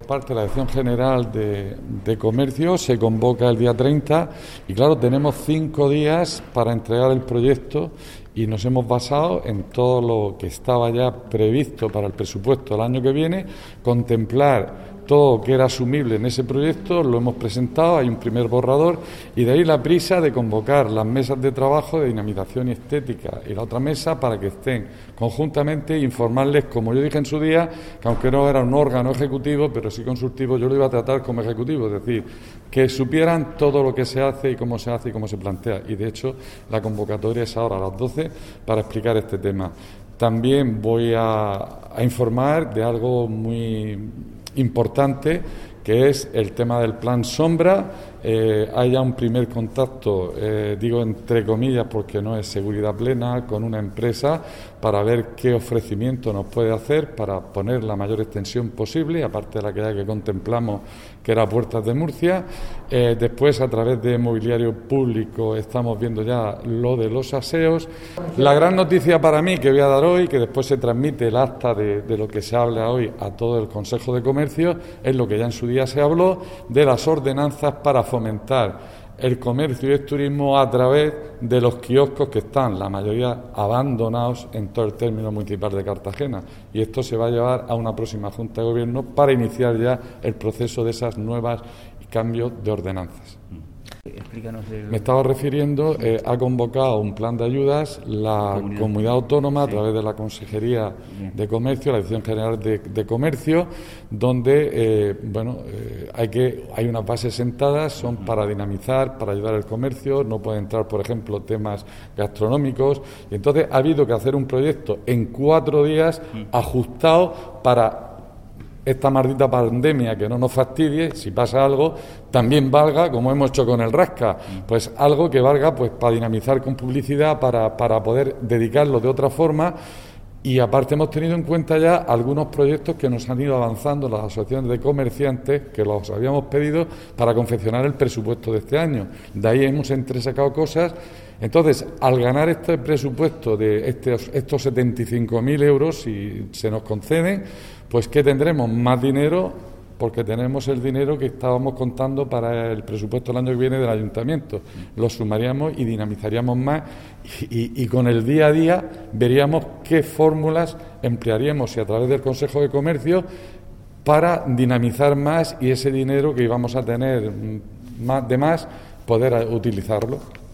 parte de la Dirección General de Comercio se convoca el día 30 y claro, tenemos 5 días para entregar el proyecto y nos hemos basado en todo lo que estaba ya previsto para el presupuesto del año que viene, contemplar todo que era asumible en ese proyecto, lo hemos presentado, hay un primer borrador y de ahí la prisa de convocar las mesas de trabajo de dinamización y estética y la otra mesa para que estén conjuntamente e informarles, como yo dije en su día, que aunque no era un órgano ejecutivo, pero sí consultivo, yo lo iba a tratar como ejecutivo, es decir, que supieran todo lo que se hace y cómo se hace y cómo se plantea. Y de hecho la convocatoria es ahora a las 12 para explicar este tema. También voy a informar de algo muy importante, que es el tema del plan Sombra. Hay ya un primer contacto, digo entre comillas porque no es seguridad plena, con una empresa para ver qué ofrecimiento nos puede hacer para poner la mayor extensión posible, aparte de la que ya que contemplamos, que era Puertas de Murcia. Después, a través de mobiliario público, estamos viendo ya lo de los aseos. La gran noticia para mí que voy a dar hoy, que después se transmite el acta de lo que se habla hoy a todo el Consejo de Comercio, es lo que ya en su día se habló, de las ordenanzas para fomentar el comercio y el turismo a través de los kioscos que están, la mayoría abandonados en todo el término municipal de Cartagena. Y esto se va a llevar a una próxima Junta de Gobierno para iniciar ya el proceso de esas nuevas cambios de ordenanzas. Explícanos Me estaba refiriendo, ha convocado un plan de ayudas la comunidad autónoma a través de la Consejería de Comercio, la Dirección General de Comercio, donde hay unas bases sentadas, son para dinamizar, para ayudar al comercio, no pueden entrar, por ejemplo, temas gastronómicos, y entonces ha habido que hacer un proyecto en 4 días ajustado para esta maldita pandemia, que no nos fastidie, si pasa algo, también valga, como hemos hecho con el Rasca, pues algo que valga pues para dinamizar con publicidad, para poder dedicarlo de otra forma. Y aparte hemos tenido en cuenta ya algunos proyectos que nos han ido avanzando las asociaciones de comerciantes, que los habíamos pedido para confeccionar el presupuesto de este año. De ahí hemos entresacado cosas. Entonces, al ganar este presupuesto de estos 75.000 euros, si se nos conceden, pues que tendremos más dinero, porque tenemos el dinero que estábamos contando para el presupuesto del año que viene del ayuntamiento. Lo sumaríamos y dinamizaríamos más y con el día a día veríamos qué fórmulas emplearíamos y a través del Consejo de Comercio para dinamizar más y ese dinero que íbamos a tener más poder utilizarlo.